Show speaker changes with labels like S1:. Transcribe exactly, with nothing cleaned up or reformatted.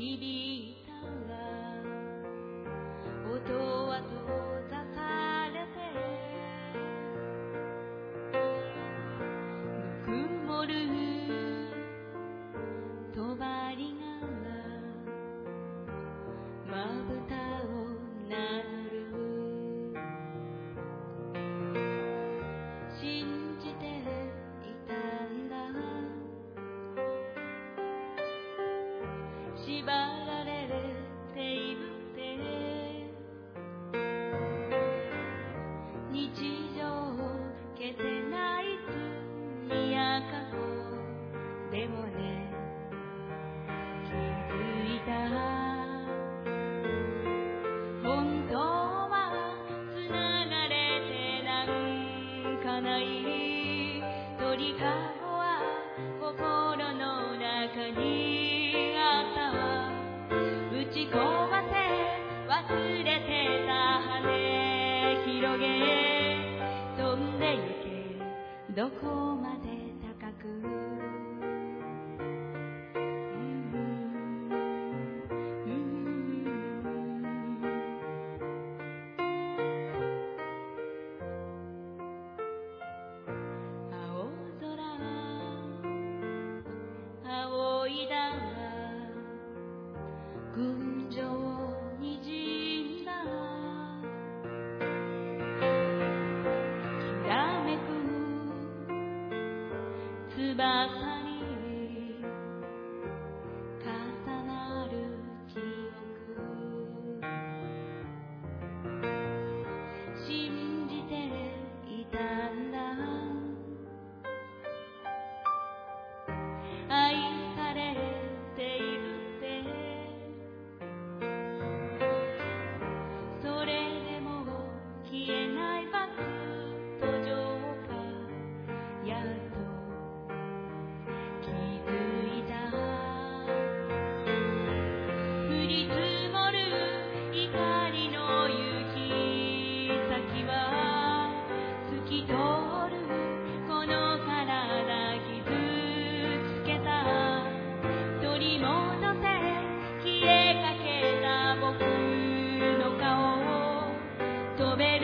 S1: 響いた音は閉ざされてぬくもる帳がまぶたをなぞる信じていたんだ縛られているって日常消せない罪や過去でもね気づいた本当はつながれてなんかない鳥かごは心の中にあった打ち壊せ忘れてた羽広げ飛んでゆけどこまで高く群青にじんだきらめく翼に重なる記憶信じていたんだ愛されている消えないバス途上かやっと気づいた降り積もる怒りの行き先は透き通るこの体傷つけた取り戻せ消えかけた僕の顔飛べ